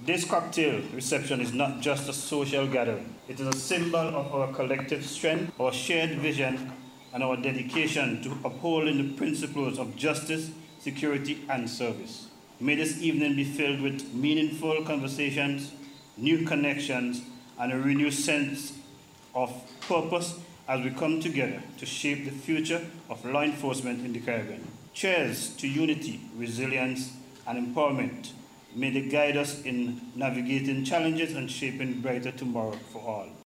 This cocktail reception is not just a social gathering. It is a symbol of our collective strength, our shared vision, and our dedication to upholding the principles of justice, security, and service. May this evening be filled with meaningful conversations, new connections, and a renewed sense of purpose as we come together to shape the future of law enforcement in the Caribbean. Cheers to unity, resilience, and empowerment. May they guide us in navigating challenges and shaping a brighter tomorrow for all.